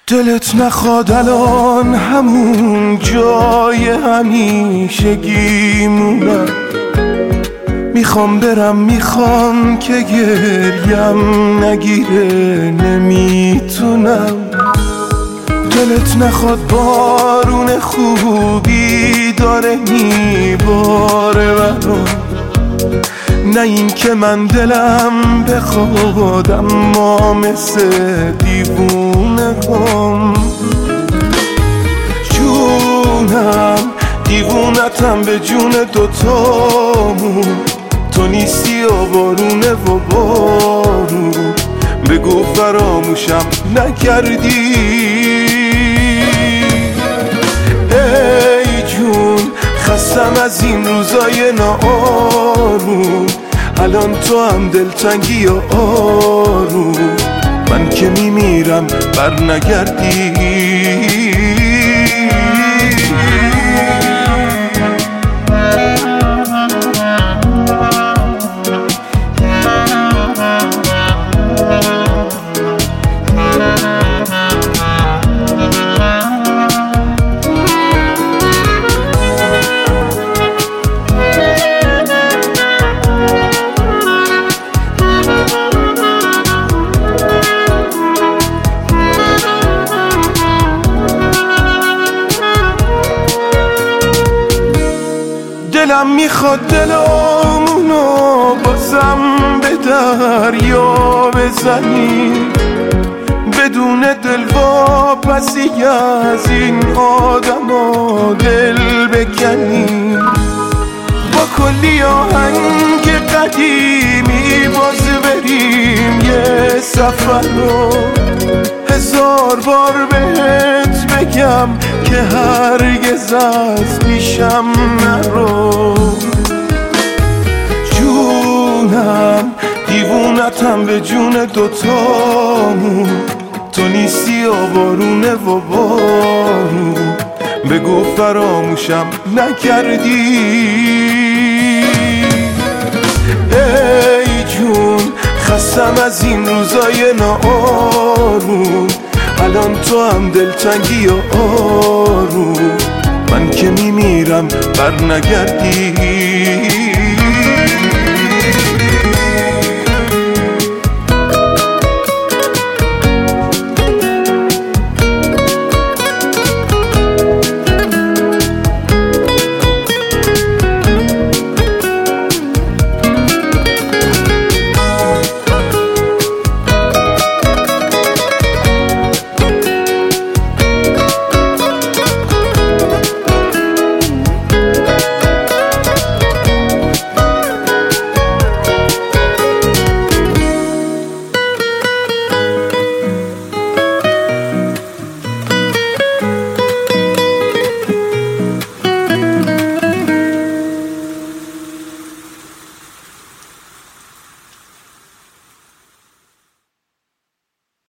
دلت نخواد الان همون جای همیشگی مونم. میخوام برم، میخوام که گریم نگیره، نمیتونم. دلت نخواد بارون خوبی داره میباره برام، نه این که من دلم بخواد اما مثل دیوونه هم. جونم دیوونتم به جون دوتامون، تو نیستی و بارونه و بارون، بگو فراموشم نکردی. ای جون خستم از این روزای ناآروم، الان تو هم دلتنگی و آروم، من که میمیرم بر نگردی. دلم میخواد دلمونو بازم به دریا بزنیم، بدون دلواپسی از این آدما دل بکنیم، با کلی آهنگ قدیمی باز بریم یه سفر رو. 1000 بار بهت بگم که هرگز از پیشم نرو. جونم دیوونتم به جون دوتامون، تو نیستی و بارونه و بارون، بگو فراموشم نکردی. ای جون خستم از این روزای ناآروم، الان تو هم دلتنگی و آروم، من که میمیرم بر نگردی.